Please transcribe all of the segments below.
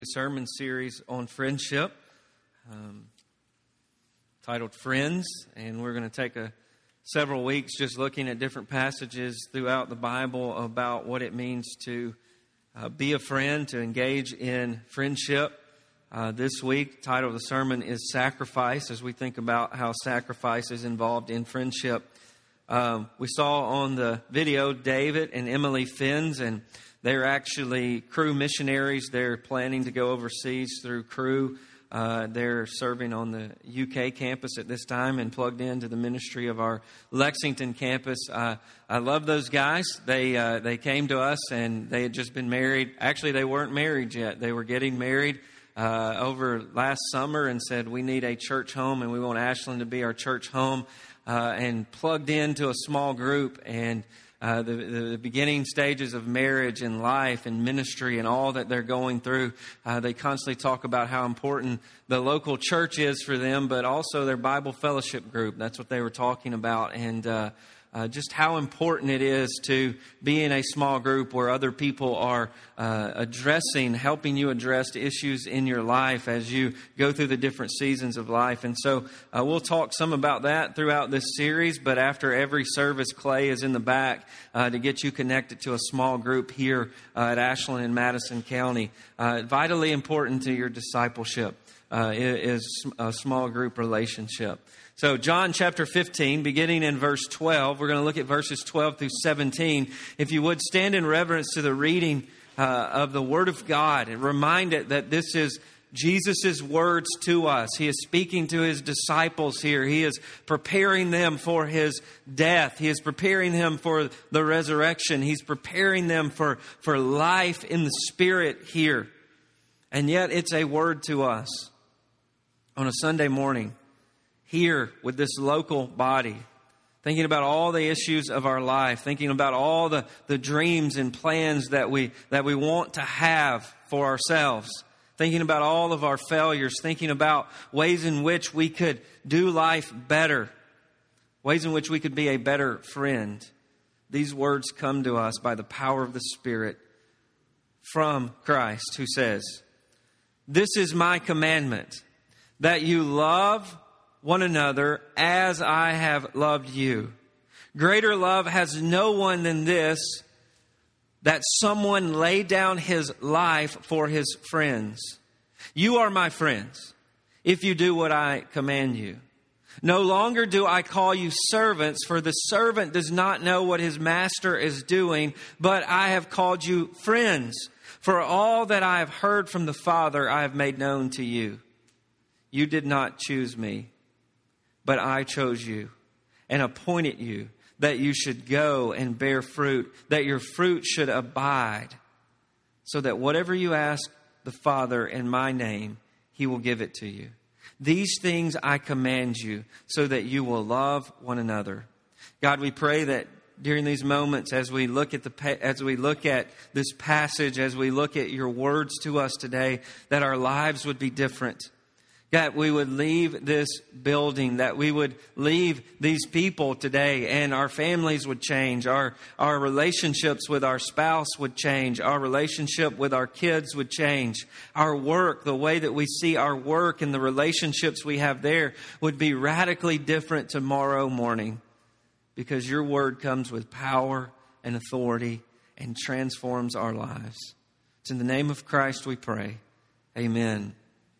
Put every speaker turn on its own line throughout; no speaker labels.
Sermon series on friendship titled Friends, and we're going to take several weeks just looking at different passages throughout the Bible about what it means to be a friend, to engage in friendship. This week, the title of the sermon is Sacrifice, as we think about how sacrifice is involved in friendship. We saw on the video David and Emily Finns, and they're actually Cru missionaries. They're planning to go overseas through Cru. They're serving on the UK campus at this time and plugged into the ministry of our Lexington campus. I love those guys. They came to us and they had just been married. Actually, they weren't married yet. They were getting married over last summer and said, we need a church home and we want Ashland to be our church home, and plugged into a small group. And the beginning stages of marriage and life and ministry and all that they're going through, they constantly talk about how important the local church is for them, but also their Bible fellowship group. That's what they were talking about, and just how important it is to be in a small group where other people are helping you address issues in your life as you go through the different seasons of life. And so we'll talk some about that throughout this series, but after every service, Clay is in the back to get you connected to a small group here at Ashland in Madison County. Vitally important to your discipleship is a small group relationship. So John chapter 15, beginning in verse 12, we're going to look at verses 12 through 17. If you would stand in reverence to the reading of the Word of God and remind it that this is Jesus' words to us. He is speaking to His disciples here. He is preparing them for His death. He is preparing them for the resurrection. He's preparing them for life in the Spirit here. And yet it's a word to us on a Sunday morning, here with this local body, thinking about all the issues of our life, thinking about all the dreams and plans that we want to have for ourselves, thinking about all of our failures, thinking about ways in which we could do life better, ways in which we could be a better friend. These words come to us by the power of the Spirit from Christ, who says, "This is my commandment, that you love one another as I have loved you. Greater love has no one than this, that someone lay down his life for his friends. You are my friends, if you do what I command you. No longer do I call you servants, for the servant does not know what his master is doing, but I have called you friends. For all that I have heard from the Father, I have made known to you. You did not choose me, but I chose you and appointed you that you should go and bear fruit, that your fruit should abide, so that whatever you ask the Father in my name, He will give it to you. These things I command you, so that you will love one another." God, we pray that during these moments, as we look at this passage, as we look at your words to us today, that our lives would be different. That we would leave this building, that we would leave these people today, and our families would change. Our relationships with our spouse would change. Our relationship with our kids would change. Our work, the way that we see our work and the relationships we have there would be radically different tomorrow morning, because your word comes with power and authority and transforms our lives. It's in the name of Christ we pray. Amen.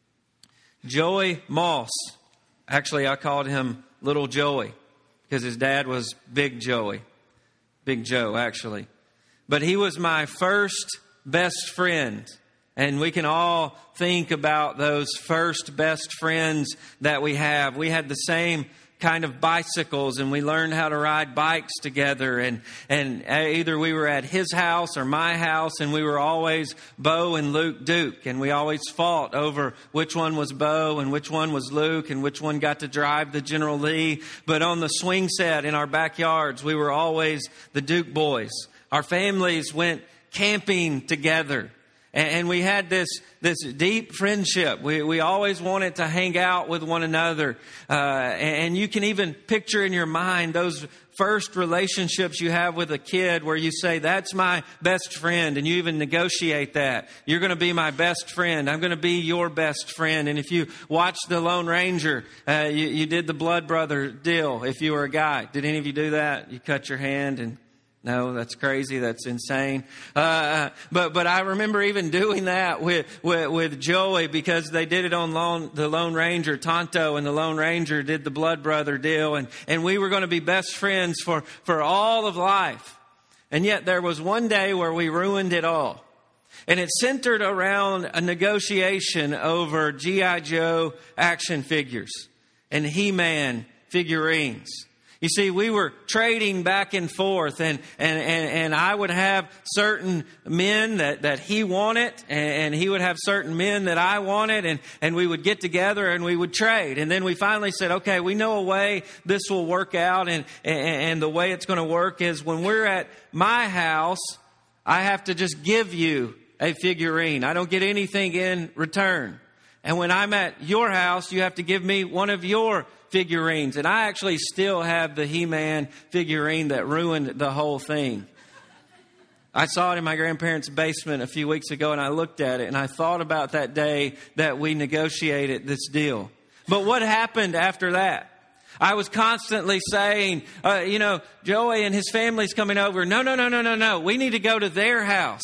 Joey Moss. Actually, I called him Little Joey because his dad was Big Joey. Big Joe, actually. But he was my first best friend. And we can all think about those first best friends that we have. We had the same kind of bicycles, and we learned how to ride bikes together, and either we were at his house or my house, and we were always Bo and Luke Duke, and we always fought over which one was Bo and which one was Luke and which one got to drive the General Lee. But on the swing set in our backyards, we were always the Duke boys. Our families went camping together. And we had this deep friendship. We always wanted to hang out with one another. And you can even picture in your mind those first relationships you have with a kid where you say, that's my best friend, and you even negotiate that. You're going to be my best friend. I'm going to be your best friend. And if you watch The Lone Ranger, you did the blood brother deal if you were a guy. Did any of you do that? You cut your hand and... No, that's crazy. That's insane. But I remember even doing that with Joey, because they did it on the Lone Ranger. Tonto and the Lone Ranger did the blood brother deal, and we were going to be best friends for all of life. And yet there was one day where we ruined it all. And it centered around a negotiation over G.I. Joe action figures and He-Man figurines. You see, we were trading back and forth, and I would have certain men that he wanted, and he would have certain men that I wanted, and we would get together and we would trade. And then we finally said, okay, we know a way this will work out, and the way it's going to work is when we're at my house, I have to just give you a figurine. I don't get anything in return. And when I'm at your house, you have to give me one of your figurines. And I actually still have the He-Man figurine that ruined the whole thing. I saw it in my grandparents' basement a few weeks ago, and I looked at it, and I thought about that day that we negotiated this deal. But what happened after that? I was constantly saying, Joey and his family's coming over. No. We need to go to their house.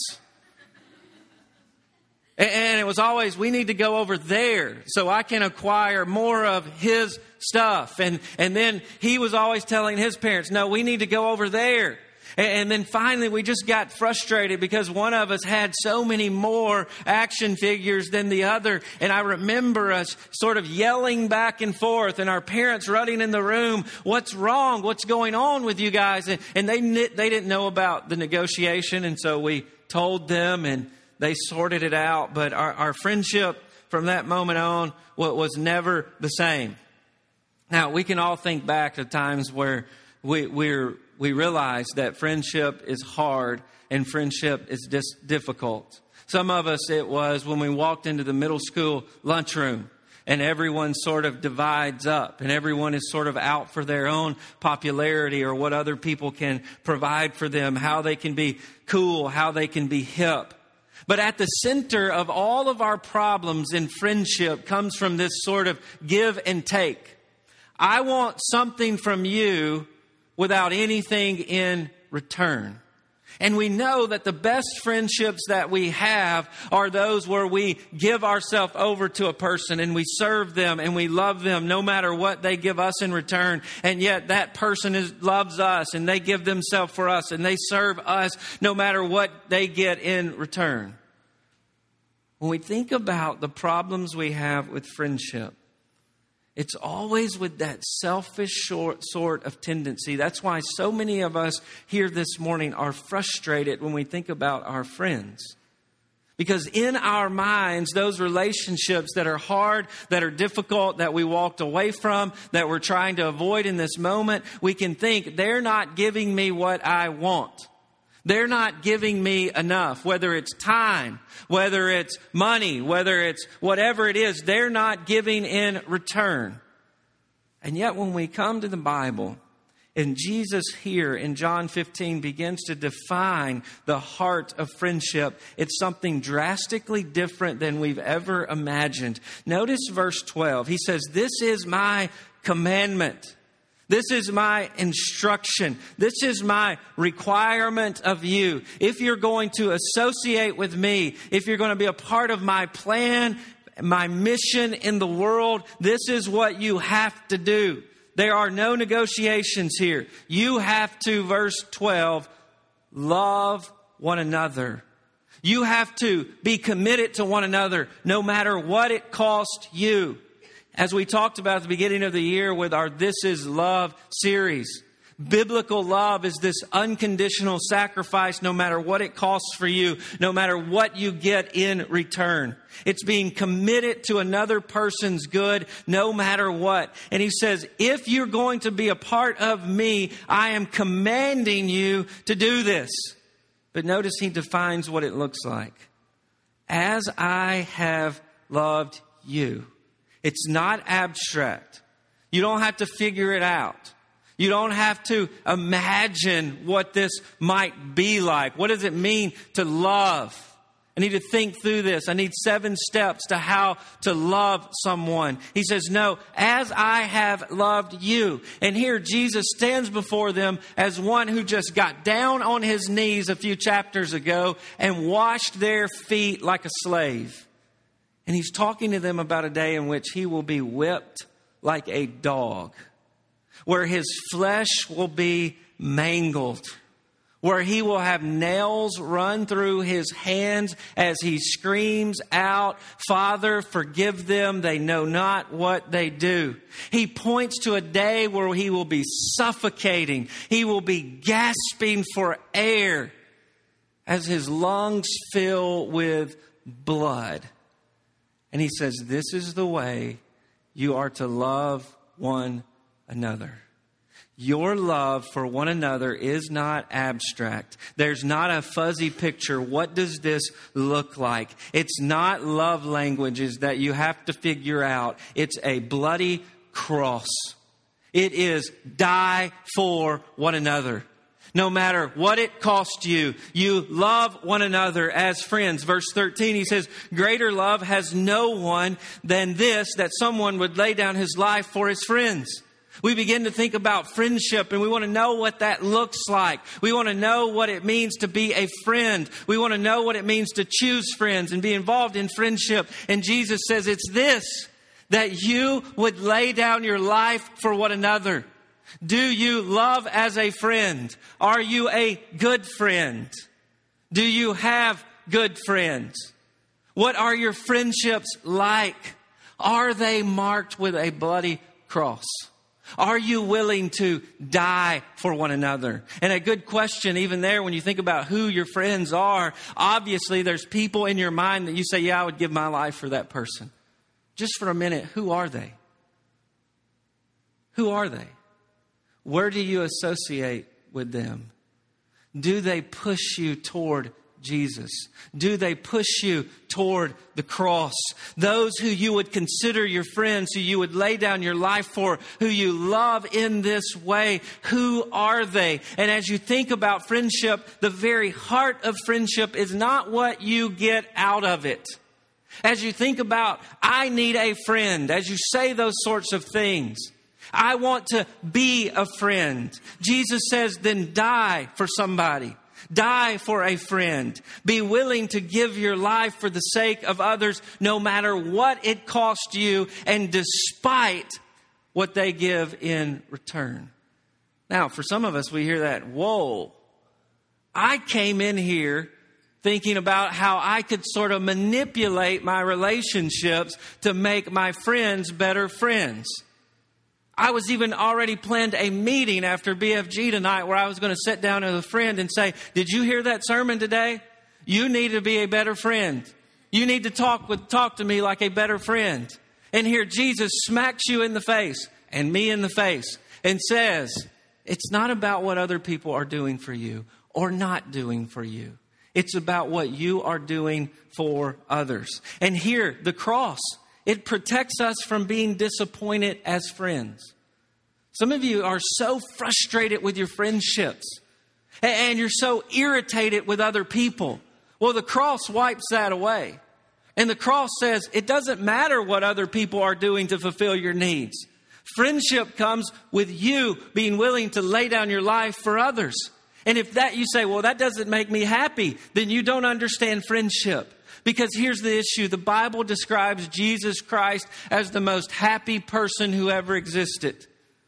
And it was always, we need to go over there so I can acquire more of his stuff. And then he was always telling his parents, no, we need to go over there. And then finally we just got frustrated because one of us had so many more action figures than the other. And I remember us sort of yelling back and forth, and our parents running in the room, what's wrong? What's going on with you guys? And they didn't know about the negotiation. And so we told them, and they sorted it out. But our friendship from that moment on was never the same. Now, we can all think back to times where we realize that friendship is hard and friendship is difficult. Some of us, it was when we walked into the middle school lunchroom and everyone sort of divides up and everyone is sort of out for their own popularity or what other people can provide for them, how they can be cool, how they can be hip. But at the center of all of our problems in friendship comes from this sort of give and take. I want something from you without anything in return. And we know that the best friendships that we have are those where we give ourselves over to a person and we serve them and we love them no matter what they give us in return. And yet that person loves us and they give themselves for us and they serve us no matter what they get in return. When we think about the problems we have with friendship, it's always with that selfish sort of tendency. That's why so many of us here this morning are frustrated when we think about our friends. Because in our minds, those relationships that are hard, that are difficult, that we walked away from, that we're trying to avoid in this moment, we can think they're not giving me what I want. They're not giving me enough, whether it's time, whether it's money, whether it's whatever it is, they're not giving in return. And yet when we come to the Bible, and Jesus here in John 15 begins to define the heart of friendship, it's something drastically different than we've ever imagined. Notice verse 12. He says, "This is my commandment. This is my instruction. This is my requirement of you. If you're going to associate with me, if you're going to be a part of my plan, my mission in the world, this is what you have to do." There are no negotiations here. You have to, verse 12, love one another. You have to be committed to one another no matter what it costs you. As we talked about at the beginning of the year with our This Is Love series, biblical love is this unconditional sacrifice no matter what it costs for you, no matter what you get in return. It's being committed to another person's good no matter what. And he says, if you're going to be a part of me, I am commanding you to do this. But notice he defines what it looks like. As I have loved you. It's not abstract. You don't have to figure it out. You don't have to imagine what this might be like. What does it mean to love? I need to think through this. I need 7 steps to how to love someone. He says, no, as I have loved you. And here Jesus stands before them as one who just got down on his knees a few chapters ago and washed their feet like a slave. And he's talking to them about a day in which he will be whipped like a dog, where his flesh will be mangled, where he will have nails run through his hands as he screams out, Father, forgive them. They know not what they do. He points to a day where he will be suffocating. He will be gasping for air as his lungs fill with blood. And he says, this is the way you are to love one another. Your love for one another is not abstract. There's not a fuzzy picture. What does this look like? It's not love languages that you have to figure out. It's a bloody cross. It is die for one another. No matter what it costs you, you love one another as friends. Verse 13, he says, greater love has no one than this, that someone would lay down his life for his friends. We begin to think about friendship and we want to know what that looks like. We want to know what it means to be a friend. We want to know what it means to choose friends and be involved in friendship. And Jesus says it's this, that you would lay down your life for one another. Do you love as a friend? Are you a good friend? Do you have good friends? What are your friendships like? Are they marked with a bloody cross? Are you willing to die for one another? And a good question even there when you think about who your friends are, obviously there's people in your mind that you say, yeah, I would give my life for that person. Just for a minute, who are they? Who are they? Where do you associate with them? Do they push you toward Jesus? Do they push you toward the cross? Those who you would consider your friends, who you would lay down your life for, who you love in this way, who are they? And as you think about friendship, the very heart of friendship is not what you get out of it. As you think about, I need a friend, as you say those sorts of things, I want to be a friend. Jesus says, then die for somebody. Die for a friend. Be willing to give your life for the sake of others, no matter what it costs you and despite what they give in return. Now, for some of us, we hear that, whoa, I came in here thinking about how I could sort of manipulate my relationships to make my friends better friends. I was even already planned a meeting after BFG tonight where I was going to sit down with a friend and say, did you hear that sermon today? You need to be a better friend. You need to talk to me like a better friend. And here Jesus smacks you in the face and me in the face and says, it's not about what other people are doing for you or not doing for you. It's about what you are doing for others. And here, the cross, it protects us from being disappointed as friends. Some of you are so frustrated with your friendships and you're so irritated with other people. Well, the cross wipes that away. And the cross says it doesn't matter what other people are doing to fulfill your needs. Friendship comes with you being willing to lay down your life for others. And if that you say, well, that doesn't make me happy, then you don't understand friendship. Because here's the issue. The Bible describes Jesus Christ as the most happy person who ever existed.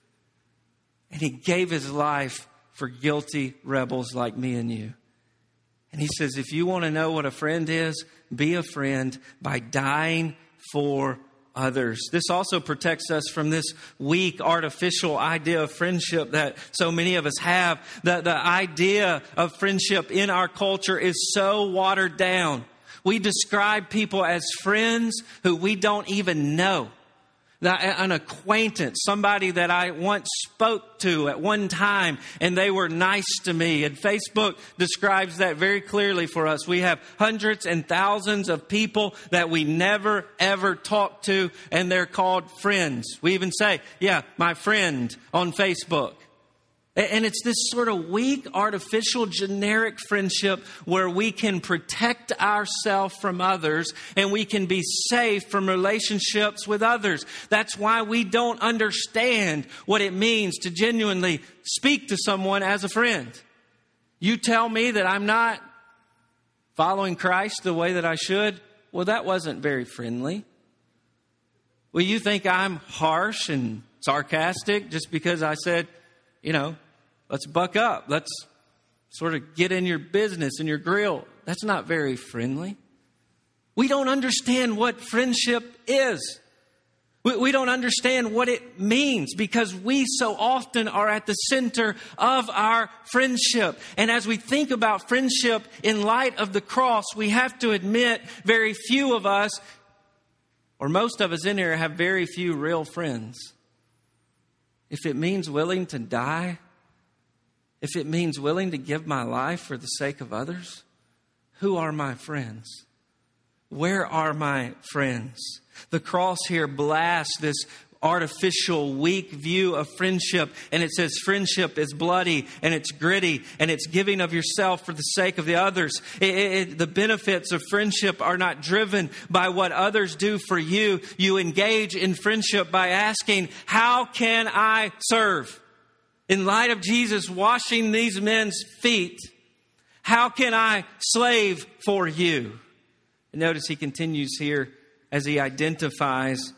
And he gave his life for guilty rebels like me and you. And he says, if you want to know what a friend is, be a friend by dying for others. This also protects us from this weak, artificial idea of friendship that so many of us have. The idea of friendship in our culture is so watered down. We describe people as friends who we don't even know. An acquaintance, somebody that I once spoke to at one time and they were nice to me. And Facebook describes that very clearly for us. We have hundreds and thousands of people that we never ever talk to and they're called friends. We even say, yeah, my friend on Facebook. And it's this sort of weak, artificial, generic friendship where we can protect ourselves from others and we can be safe from relationships with others. That's why we don't understand what it means to genuinely speak to someone as a friend. You tell me that I'm not following Christ the way that I should. Well, that wasn't very friendly. Well, you think I'm harsh and sarcastic just because I said, let's buck up. Let's sort of get in your business and your grill. That's not very friendly. We don't understand what friendship is. We don't understand what it means because we so often are at the center of our friendship. And as we think about friendship in light of the cross, we have to admit very few of us, or most of us in here, have very few real friends. If it means willing to die, if it means willing to give my life for the sake of others, who are my friends? Where are my friends? The cross here blasts this artificial, weak view of friendship. And it says friendship is bloody and it's gritty and it's giving of yourself for the sake of the others. The benefits of friendship are not driven by what others do for you. You engage in friendship by asking, how can I serve? In light of Jesus washing these men's feet, how can I slave for you? And notice he continues here as he identifies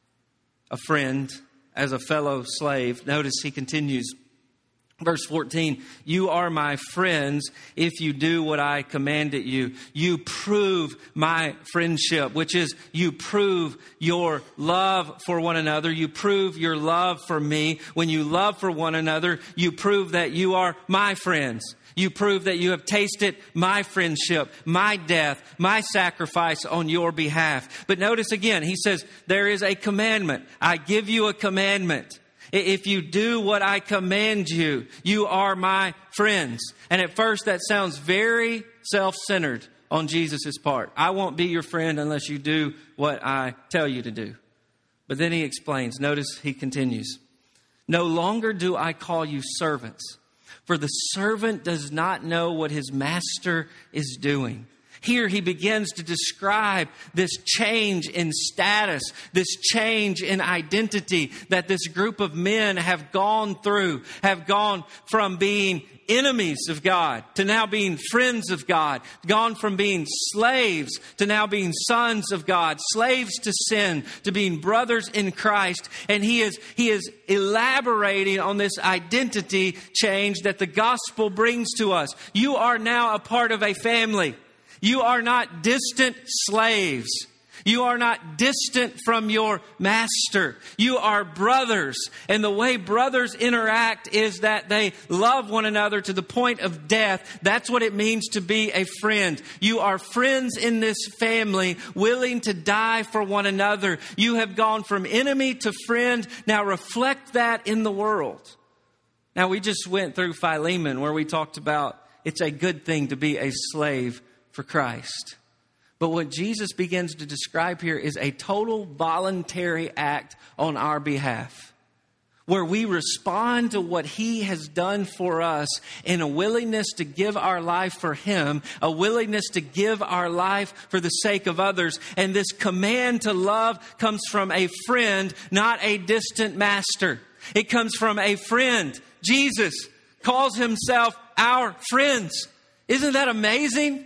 a friend as a fellow slave. Notice he continues. Verse 14, you are my friends if you do what I commanded you. You prove my friendship, which is you prove your love for one another. You prove your love for me. When you love for one another, you prove that you are my friends. You prove that you have tasted my friendship, my death, my sacrifice on your behalf. But notice again, he says, there is a commandment. I give you a commandment. If you do what I command you, you are my friends. And at first that sounds very self-centered on Jesus' part. I won't be your friend unless you do what I tell you to do. But then he explains. Notice he continues. No longer do I call you servants, for the servant does not know what his master is doing. Here he begins to describe this change in status, this change in identity that this group of men have gone through, have gone from being enemies of God to now being friends of God, gone from being slaves to now being sons of God, slaves to sin to being brothers in Christ. And he is elaborating on this identity change that the gospel brings to us. You are now a part of a family. You are not distant slaves. You are not distant from your master. You are brothers. And the way brothers interact is that they love one another to the point of death. That's what it means to be a friend. You are friends in this family, willing to die for one another. You have gone from enemy to friend. Now reflect that in the world. Now we just went through Philemon where we talked about it's a good thing to be a slave for Christ. But what Jesus begins to describe here is a total voluntary act on our behalf, where we respond to what he has done for us in a willingness to give our life for him, a willingness to give our life for the sake of others. And this command to love comes from a friend, not a distant master. It comes from a friend. Jesus calls himself our friends. Isn't that amazing?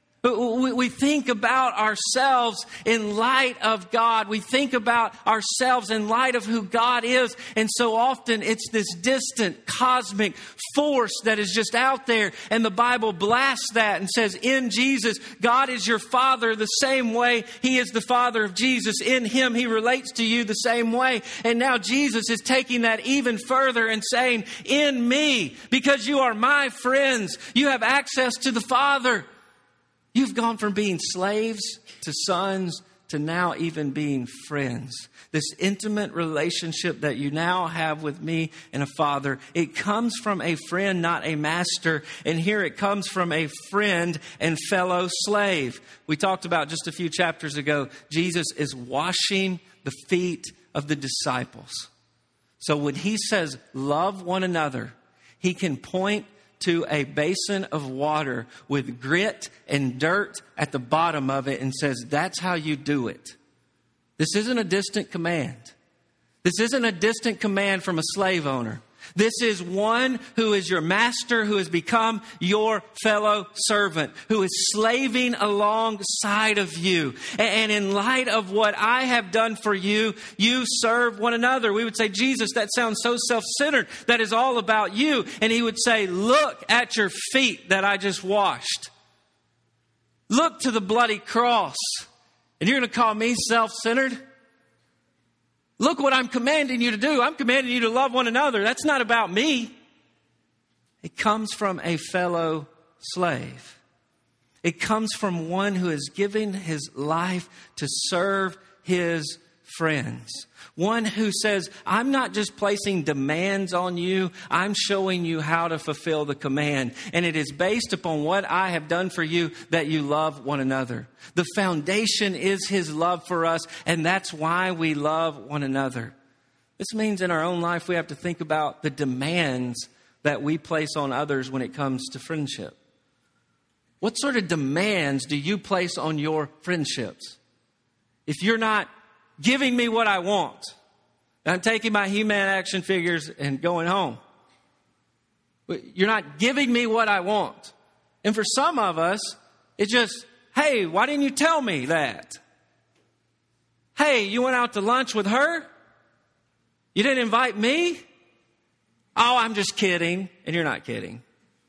We think about ourselves in light of God. We think about ourselves in light of who God is. And so often it's this distant cosmic force that is just out there. And the Bible blasts that and says, in Jesus, God is your Father the same way he is the Father of Jesus. In him, he relates to you the same way. And now Jesus is taking that even further and saying, in me, because you are my friends, you have access to the Father. You've gone from being slaves to sons to now even being friends. This intimate relationship that you now have with me and a father, it comes from a friend, not a master. And here it comes from a friend and fellow slave. We talked about just a few chapters ago, Jesus is washing the feet of the disciples. So when he says, love one another, He can point to a basin of water with grit and dirt at the bottom of it and says, that's how you do it. This isn't a distant command. This isn't a distant command from a slave owner. This is one who is your master, who has become your fellow servant, who is slaving alongside of you. And in light of what I have done for you, you serve one another. We would say, Jesus, that sounds so self-centered. That is all about you. And he would say, look at your feet that I just washed. Look to the bloody cross. And you're going to call me self-centered? Look what I'm commanding you to do. I'm commanding you to love one another. That's not about me. It comes from a fellow slave. It comes from one who is giving his life to serve his friends. One who says, I'm not just placing demands on you. I'm showing you how to fulfill the command. And it is based upon what I have done for you that you love one another. The foundation is his love for us. And that's why we love one another. This means in our own life, we have to think about the demands that we place on others when it comes to friendship. What sort of demands do you place on your friendships? If you're not giving me what I want, I'm taking my He-Man action figures and going home. You're not giving me what I want. And for some of us, it's just, hey, why didn't you tell me that? Hey, you went out to lunch with her? You didn't invite me? Oh, I'm just kidding. And you're not kidding.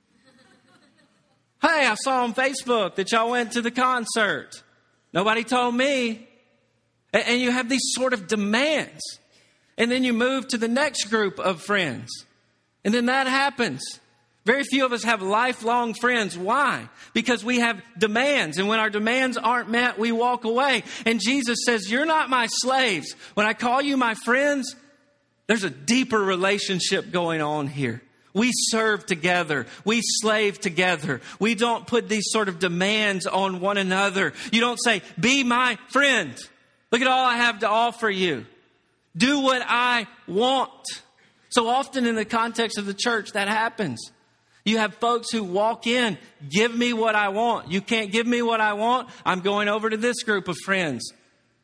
Hey, I saw on Facebook that y'all went to the concert. Nobody told me. And you have these sort of demands. And then you move to the next group of friends. And then that happens. Very few of us have lifelong friends. Why? Because we have demands. And when our demands aren't met, we walk away. And Jesus says, you're not my slaves. When I call you my friends, there's a deeper relationship going on here. We serve together. We slave together. We don't put these sort of demands on one another. You don't say, be my friend. Look at all I have to offer you. Do what I want. So often in the context of the church, that happens. You have folks who walk in, give me what I want. You can't give me what I want. I'm going over to this group of friends.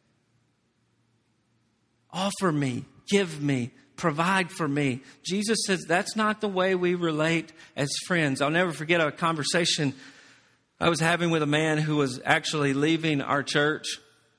Offer me, give me, provide for me. Jesus says that's not the way we relate as friends. I'll never forget a conversation I was having with a man who was actually leaving our church.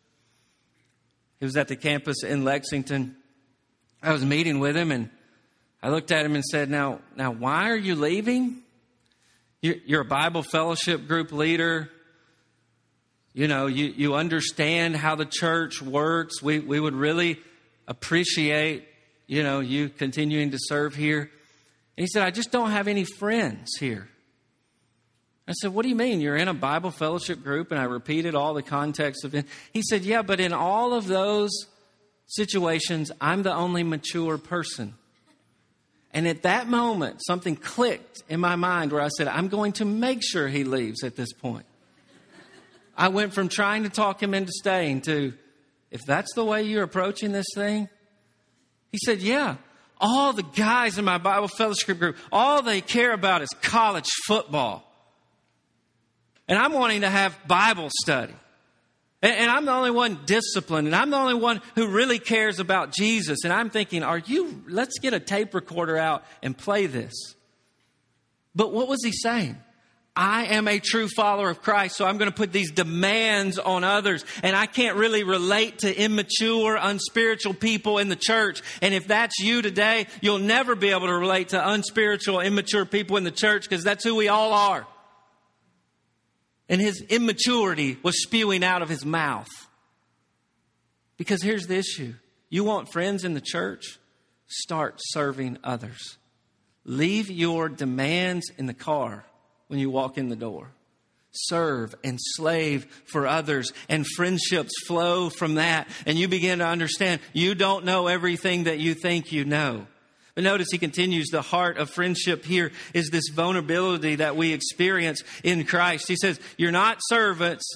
He was at the campus in Lexington. I was meeting with him and I looked at him and said, now, why are you leaving? You're a Bible fellowship group leader. You know, you understand how the church works. We would really appreciate, you continuing to serve here. And he said, I just don't have any friends here. I said, what do you mean? You're in a Bible fellowship group? And I repeated all the context of it. He said, yeah, but in all of those situations, I'm the only mature person. And at that moment, something clicked in my mind where I said, I'm going to make sure he leaves at this point. I went from trying to talk him into staying to, if that's the way you're approaching this thing. He said, yeah, all the guys in my Bible fellowship group, all they care about is college football. And I'm wanting to have Bible study. And I'm the only one disciplined. And I'm the only one who really cares about Jesus. And I'm thinking, let's get a tape recorder out and play this. But what was he saying? I am a true follower of Christ, so I'm going to put these demands on others. And I can't really relate to immature, unspiritual people in the church. And if that's you today, you'll never be able to relate to unspiritual, immature people in the church because that's who we all are. And his immaturity was spewing out of his mouth. Because here's the issue. You want friends in the church? Start serving others. Leave your demands in the car when you walk in the door. Serve and slave for others. And friendships flow from that. And you begin to understand you don't know everything that you think you know. But notice he continues, the heart of friendship here is this vulnerability that we experience in Christ. He says, you're not servants,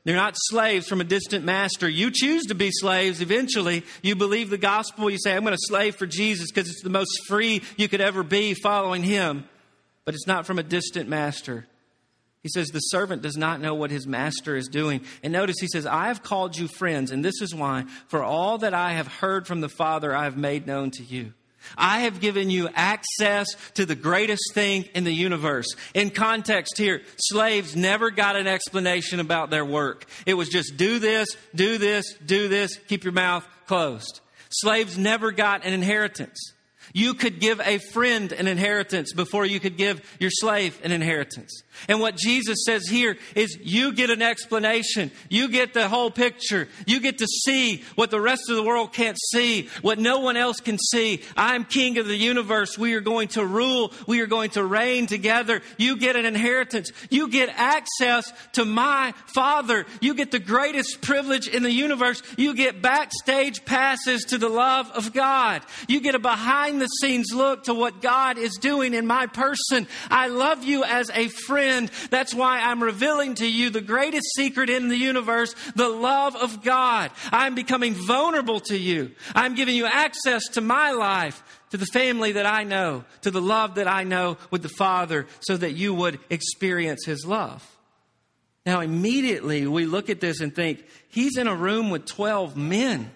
They're not slaves from a distant master. You choose to be slaves eventually. You believe the gospel. You say, I'm going to slave for Jesus because it's the most free you could ever be following him. But it's not from a distant master. He says the servant does not know what his master is doing. And notice he says, I have called you friends. And this is why, for all that I have heard from the Father, I have made known to you. I have given you access to the greatest thing in the universe. In context here, slaves never got an explanation about their work. It was just do this, do this, do this, keep your mouth closed. Slaves never got an inheritance. You could give a friend an inheritance before you could give your slave an inheritance. And what Jesus says here is you get an explanation. You get the whole picture. You get to see what the rest of the world can't see, what no one else can see. I'm king of the universe. We are going to rule. We are going to reign together. You get an inheritance. You get access to my Father. You get the greatest privilege in the universe. You get backstage passes to the love of God. You get a behind the scenes look to what God is doing in my person. I love you as a friend. That's why I'm revealing to you the greatest secret in the universe, the love of God. I'm becoming vulnerable to you. I'm giving you access to my life, to the family that I know, to the love that I know with the Father, so that you would experience his love. Now, immediately we look at this and think, he's in a room with 12 men.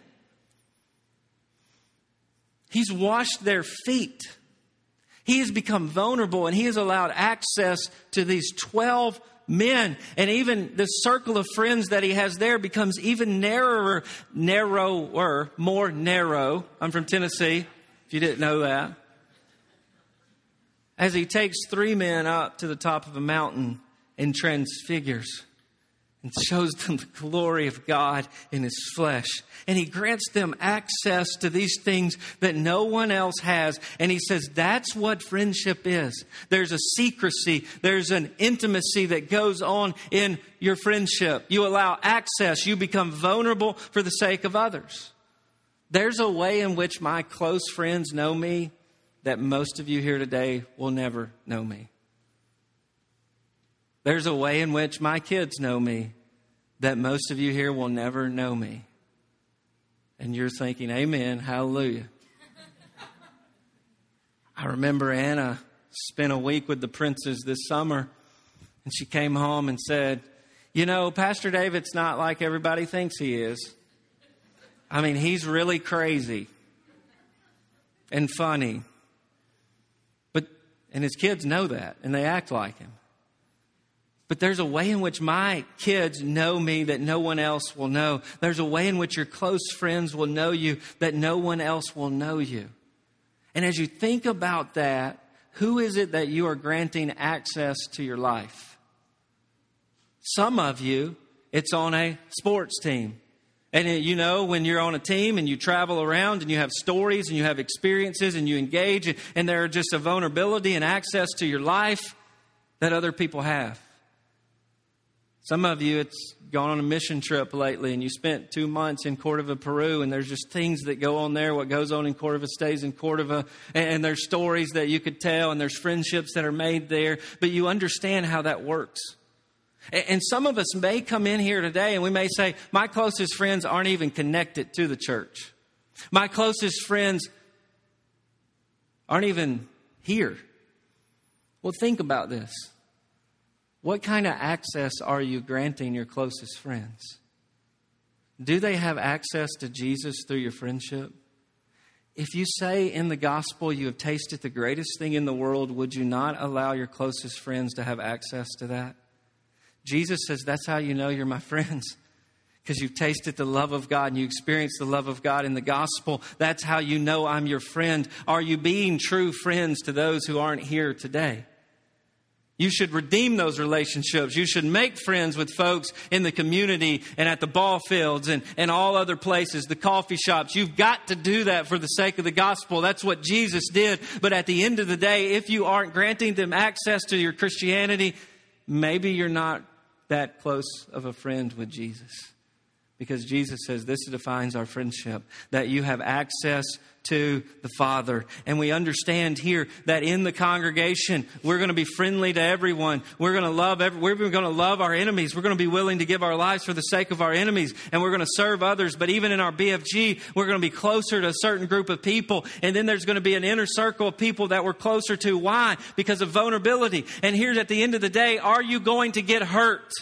He's washed their feet. He has become vulnerable and he has allowed access to these 12 men. And even the circle of friends that he has there becomes even narrower, more narrow. I'm from Tennessee, if you didn't know that. As he takes 3 men up to the top of a mountain and transfigures and shows them the glory of God in his flesh. And he grants them access to these things that no one else has. And he says, that's what friendship is. There's a secrecy. There's an intimacy that goes on in your friendship. You allow access. You become vulnerable for the sake of others. There's a way in which my close friends know me that most of you here today will never know me. There's a way in which my kids know me that most of you here will never know me. And you're thinking, amen, hallelujah. I remember Anna spent a week with the Princes this summer, and she came home and said, you know, Pastor David's not like everybody thinks he is. I mean, he's really crazy and funny. And his kids know that, and they act like him. But there's a way in which my kids know me that no one else will know. There's a way in which your close friends will know you that no one else will know you. And as you think about that, who is it that you are granting access to your life? Some of you, it's on a sports team. And you know, when you're on a team and you travel around and you have stories and you have experiences and you engage, and there are just a vulnerability and access to your life that other people have. Some of you, it's gone on a mission trip lately and you spent 2 months in Cordova, Peru, and there's just things that go on there. What goes on in Cordova stays in Cordova, and there's stories that you could tell, and there's friendships that are made there, but you understand how that works. And some of us may come in here today and we may say, my closest friends aren't even connected to the church. My closest friends aren't even here. Well, think about this. What kind of access are you granting your closest friends? Do they have access to Jesus through your friendship? If you say in the gospel you have tasted the greatest thing in the world, would you not allow your closest friends to have access to that? Jesus says that's how you know you're my friends. Because you've tasted the love of God and you experienced the love of God in the gospel. That's how you know I'm your friend. Are you being true friends to those who aren't here today? You should redeem those relationships. You should make friends with folks in the community and at the ball fields and all other places, the coffee shops. You've got to do that for the sake of the gospel. That's what Jesus did. But at the end of the day, if you aren't granting them access to your Christianity, maybe you're not that close of a friend with Jesus. Because Jesus says this defines our friendship, that you have access to the Father. And we understand here that in the congregation, we're going to be friendly to everyone. We're going to love our enemies. We're going to be willing to give our lives for the sake of our enemies. And we're going to serve others. But even in our BFG, we're going to be closer to a certain group of people. And then there's going to be an inner circle of people that we're closer to. Why? Because of vulnerability. And here's at the end of the day, are you going to get hurt?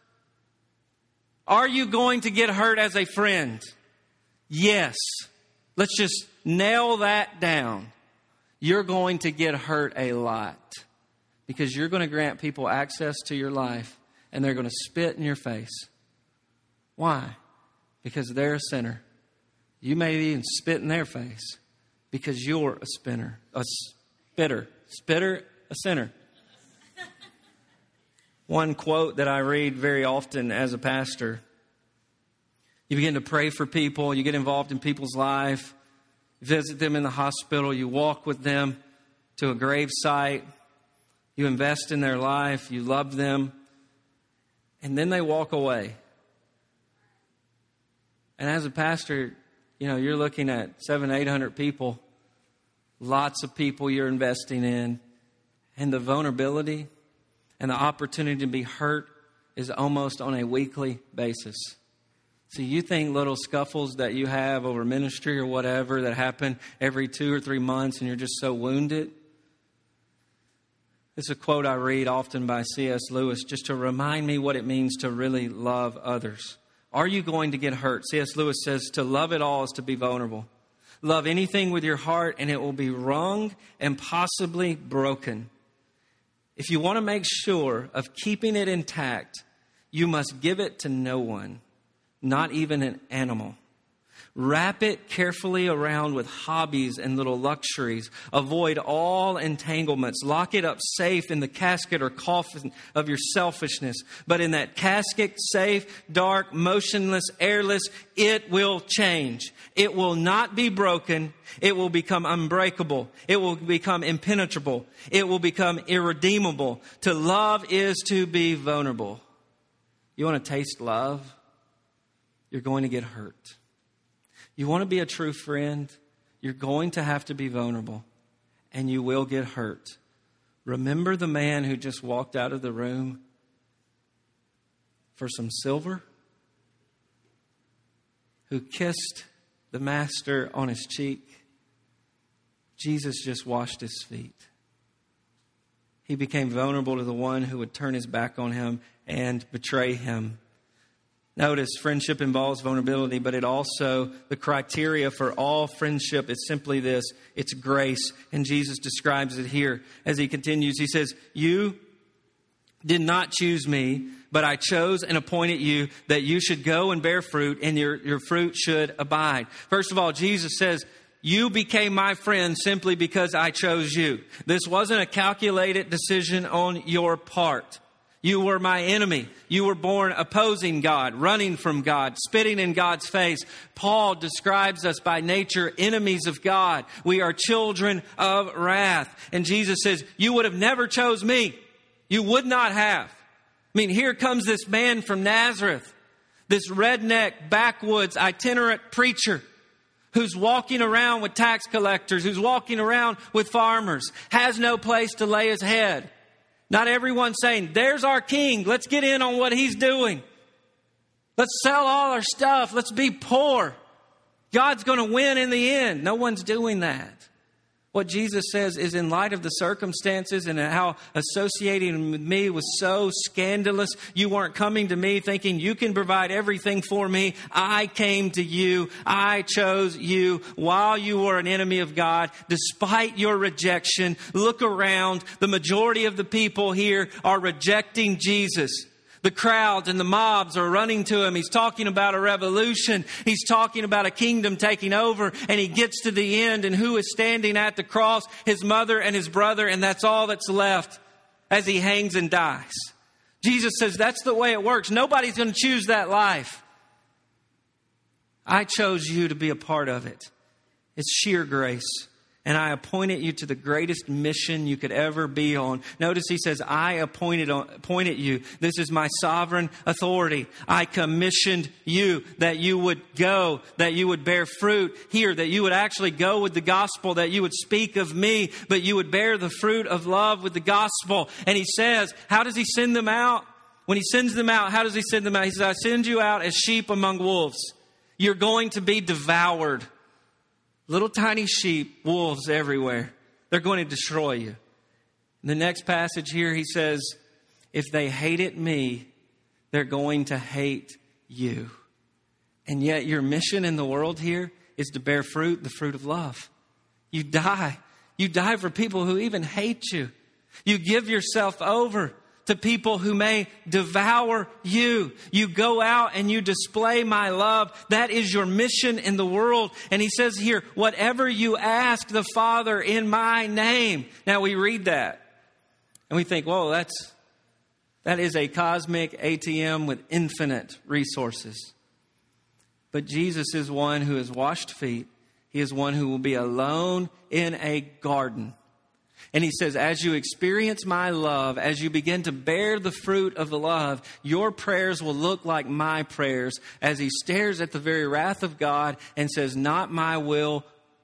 Are you going to get hurt as a friend? Yes. Let's just nail that down. You're going to get hurt a lot because you're going to grant people access to your life and they're going to spit in your face. Why? Because they're a sinner. You may even spit in their face because you're a sinner. A sinner. One quote that I read very often as a pastor. You begin to pray for people. You get involved in people's life. You visit them in the hospital. You walk with them to a grave site. You invest in their life. You love them. And then they walk away. And as a pastor, you're looking at 700-800 people. Lots of people you're investing in. And the vulnerability and the opportunity to be hurt is almost on a weekly basis. So you think little scuffles that you have over ministry or whatever that happen every 2 or 3 months and you're just so wounded? It's a quote I read often by C.S. Lewis just to remind me what it means to really love others. Are you going to get hurt? C.S. Lewis says to love it all is to be vulnerable. Love anything with your heart and it will be wrung and possibly broken. If you want to make sure of keeping it intact, you must give it to no one, not even an animal. Wrap it carefully around with hobbies and little luxuries. Avoid all entanglements. Lock it up safe in the casket or coffin of your selfishness. But in that casket, safe, dark, motionless, airless, it will change. It will not be broken. It will become unbreakable. It will become impenetrable. It will become irredeemable. To love is to be vulnerable. You want to taste love? You're going to get hurt. You want to be a true friend? You're going to have to be vulnerable. And you will get hurt. Remember the man who just walked out of the room for some silver? Who kissed the master on his cheek? Jesus just washed his feet. He became vulnerable to the one who would turn his back on him and betray him. Notice, friendship involves vulnerability, but it also, the criteria for all friendship is simply this. It's grace. And Jesus describes it here as he continues. He says, you did not choose me, but I chose and appointed you that you should go and bear fruit and your fruit should abide. First of all, Jesus says, you became my friend simply because I chose you. This wasn't a calculated decision on your part. You were my enemy. You were born opposing God, running from God, spitting in God's face. Paul describes us by nature enemies of God. We are children of wrath. And Jesus says, you would have never chose me. You would not have. I mean, here comes this man from Nazareth, this redneck, backwoods, itinerant preacher who's walking around with tax collectors, who's walking around with farmers, has no place to lay his head. Not everyone saying, there's our king. Let's get in on what he's doing. Let's sell all our stuff. Let's be poor. God's going to win in the end. No one's doing that. What Jesus says is in light of the circumstances and how associating with me was so scandalous, you weren't coming to me thinking you can provide everything for me. I came to you. I chose you while you were an enemy of God. Despite your rejection, look around. The majority of the people here are rejecting Jesus. The crowds and the mobs are running to him. He's talking about a revolution. He's talking about a kingdom taking over. And he gets to the end. And who is standing at the cross? His mother and his brother. And that's all that's left as he hangs and dies. Jesus says that's the way it works. Nobody's going to choose that life. I chose you to be a part of it. It's sheer grace. and I appointed you to the greatest mission you could ever be on. Notice he says, I appointed you. This is my sovereign authority. I commissioned you that you would go, that you would bear fruit here, that you would actually go with the gospel, that you would speak of me, but you would bear the fruit of love with the gospel. And he says, how does he send them out? When he sends them out, how does he send them out? He says, I send you out as sheep among wolves. You're going to be devoured. Little tiny sheep, wolves everywhere. They're going to destroy you. In the next passage here, he says, if they hated me, they're going to hate you. And yet your mission in the world here is to bear fruit, the fruit of love. You die. You die for people who even hate you. You give yourself over to people who may devour you. You go out and you display my love. That is your mission in the world. And he says here, whatever you ask the Father in my name. Now we read that and we think, whoa, that is a cosmic ATM with infinite resources. But Jesus is one who has washed feet. He is one who will be alone in a garden. And he says, as you experience my love, as you begin to bear the fruit of the love, your prayers will look like my prayers, as he stares at the very wrath of God and says, not my will,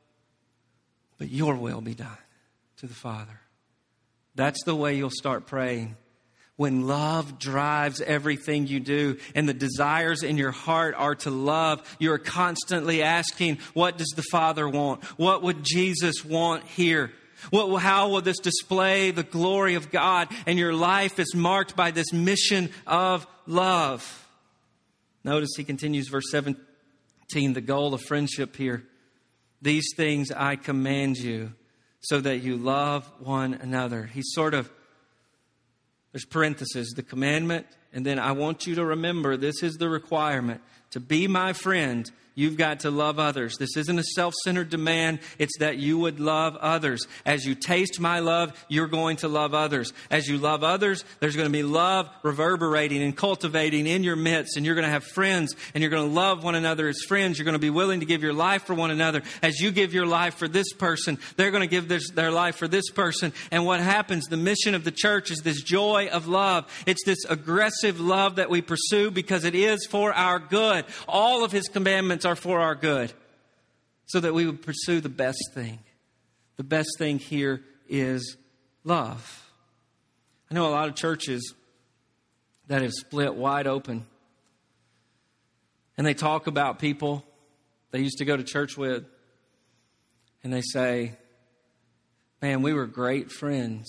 but your will be done, to the Father. That's the way you'll start praying. When love drives everything you do and the desires in your heart are to love, you're constantly asking, what does the Father want? What would Jesus want here? How will this display the glory of God? And your life is marked by this mission of love. Notice he continues verse 17, the goal of friendship here. These things I command you so that you love one another. There's parentheses, the commandment, and then I want you to remember this is the requirement. To be my friend, you've got to love others. This isn't a self-centered demand. It's that you would love others. As you taste my love, you're going to love others. As you love others, there's going to be love reverberating and cultivating in your midst. And you're going to have friends and you're going to love one another as friends. You're going to be willing to give your life for one another. As you give your life for this person, they're going to give their life for this person. And what happens, the mission of the church is this joy of love. It's this aggressive love that we pursue because it is for our good. All of his commandments are for our good, so that we would pursue the best thing. The best thing here is love. I know a lot of churches that have split wide open, and they talk about people they used to go to church with, and they say, man, we were great friends.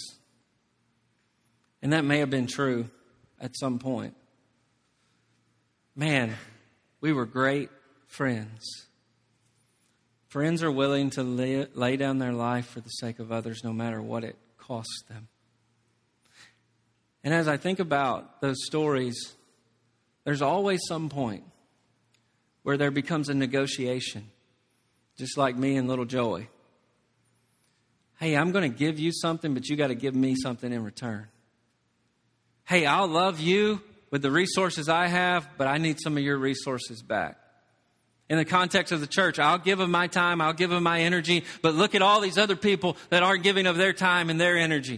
And that may have been true at some point. Man, we were great friends. Friends are willing to lay down their life for the sake of others, no matter what it costs them. And as I think about those stories, there's always some point where there becomes a negotiation, just like me and little Joey. Hey, I'm going to give you something, but you got to give me something in return. Hey, I'll love you with the resources I have, but I need some of your resources back. In the context of the church, I'll give them my time, I'll give them my energy, but look at all these other people that aren't giving of their time and their energy.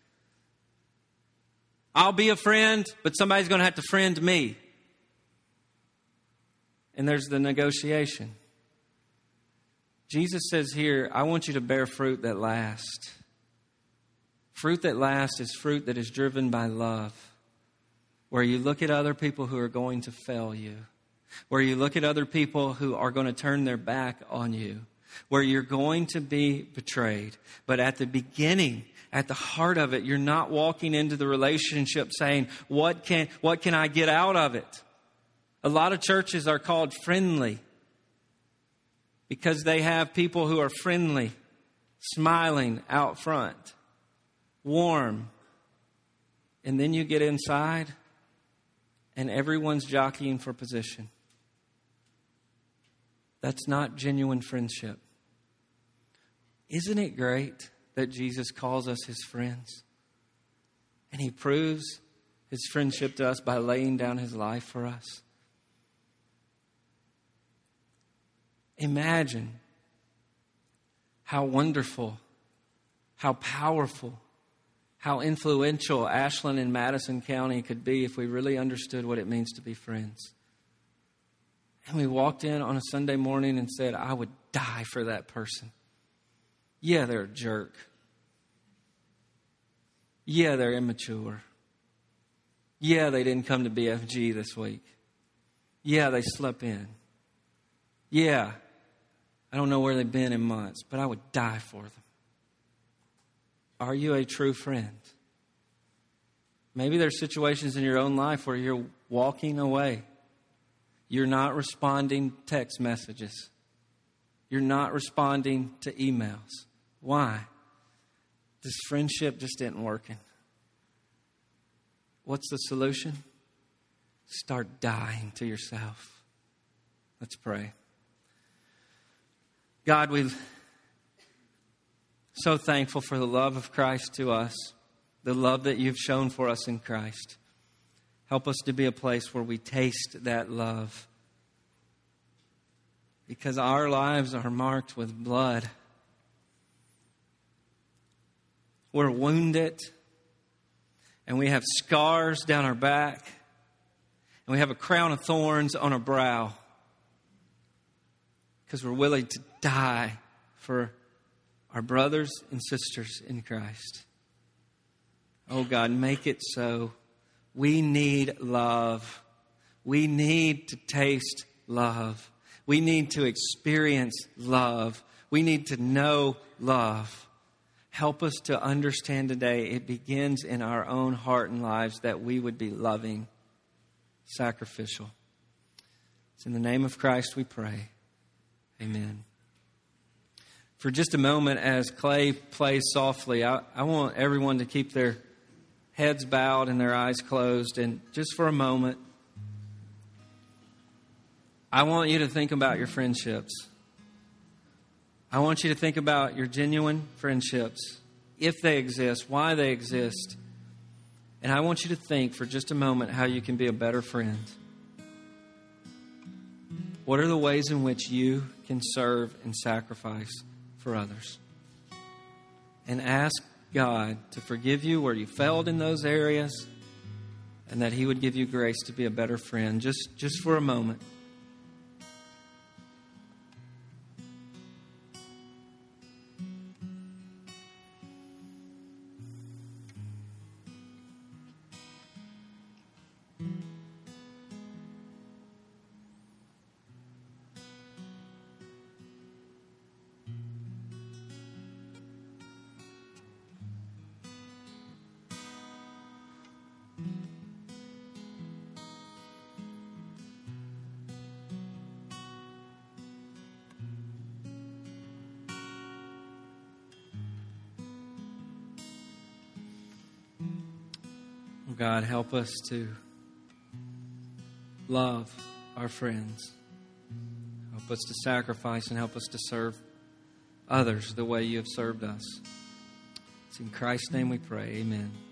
I'll be a friend, but somebody's going to have to friend me. And there's the negotiation. Jesus says here, I want you to bear fruit that lasts. Fruit that lasts is fruit that is driven by love. Where you look at other people who are going to fail you. Where you look at other people who are going to turn their back on you. Where you're going to be betrayed. But at the beginning, at the heart of it, you're not walking into the relationship saying, what can I get out of it? A lot of churches are called friendly because they have people who are friendly, smiling out front, warm. And then you get inside and everyone's jockeying for position. That's not genuine friendship. Isn't it great that Jesus calls us his friends? And he proves his friendship to us by laying down his life for us. Imagine how wonderful, how powerful, how influential Ashland and Madison County could be if we really understood what it means to be friends. And we walked in on a Sunday morning and said, I would die for that person. Yeah, they're a jerk. Yeah, they're immature. Yeah, they didn't come to BFG this week. Yeah, they slept in. Yeah, I don't know where they've been in months, but I would die for them. Are you a true friend? Maybe there's situations in your own life where you're walking away. You're not responding to text messages. You're not responding to emails. Why? This friendship just isn't working. What's the solution? Start dying to yourself. Let's pray. God, we're so thankful for the love of Christ to us, the love that you've shown for us in Christ. Help us to be a place where we taste that love, because our lives are marked with blood. We're wounded, and we have scars down our back, and we have a crown of thorns on our brow, because we're willing to die for our brothers and sisters in Christ. Oh God, make it so. We need love. We need to taste love. We need to experience love. We need to know love. Help us to understand today it begins in our own heart and lives that we would be loving, sacrificial. It's in the name of Christ we pray. Amen. For just a moment, as Clay plays softly, I want everyone to keep their heads bowed and their eyes closed. And just for a moment, I want you to think about your friendships. I want you to think about your genuine friendships, if they exist, why they exist. And I want you to think for just a moment how you can be a better friend. What are the ways in which you can serve and sacrifice for others? And ask God to forgive you where you failed in those areas, and that He would give you grace to be a better friend. Just for a moment. God, help us to love our friends. Help us to sacrifice and help us to serve others the way you have served us. It's in Christ's name we pray. Amen.